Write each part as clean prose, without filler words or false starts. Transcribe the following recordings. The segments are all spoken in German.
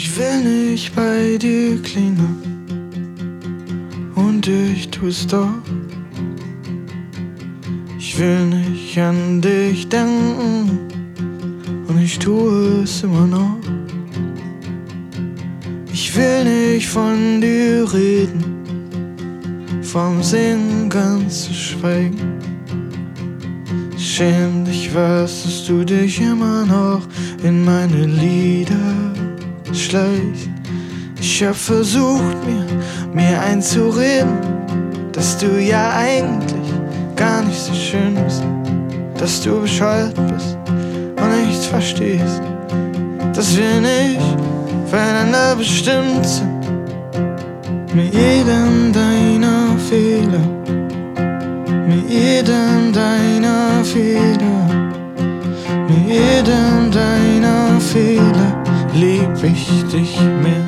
Ich will nicht bei dir klingen und ich tu's doch. Ich will nicht an dich denken und ich tue es immer noch. Ich will nicht von dir reden, vom Singen ganz zu schweigen. Schäm dich, was, dass du dich immer noch in meine Lieder schleichst. Ich hab versucht, mir einzureden, dass du ja eigentlich gar nicht so schön bist, dass du bescheuert bist und nichts verstehst, dass wir nicht füreinander bestimmt sind. Mit jedem deiner Fehler, mit jedem deiner Fehler, mit jedem deiner Fehler lieb ich dich mehr.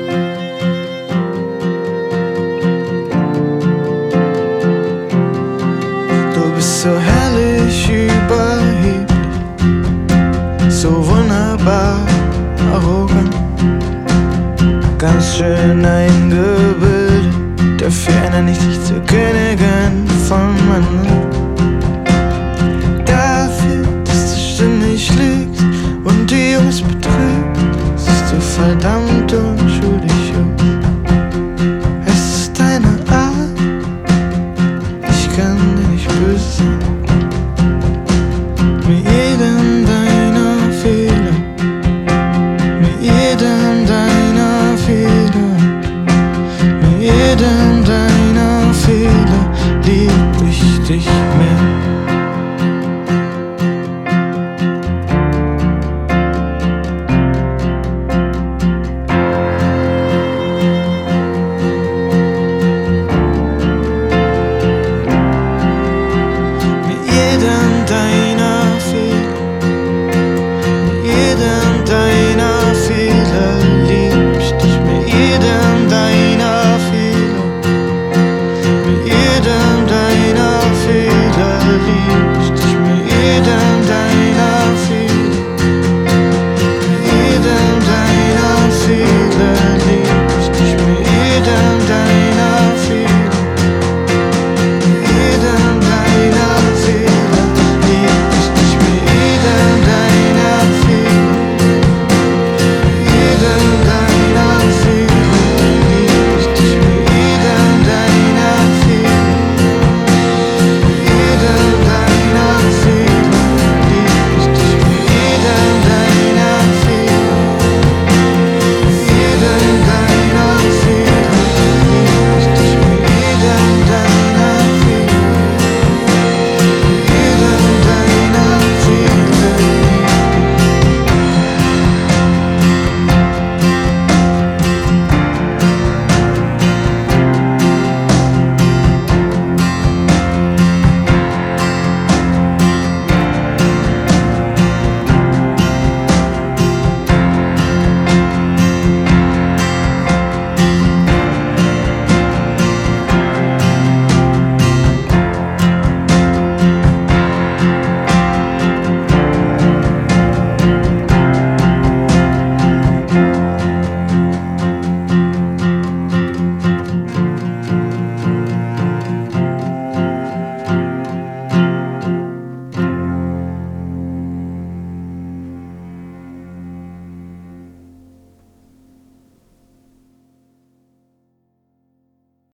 Du bist so herrlich überheblich, so wunderbar arrogant, ganz schön eingebildet, dafür erinnere ich dich zur Königin von meinem Land. Dafür, dass du ständig lügst und die Jungs betrügst, bist du verdammt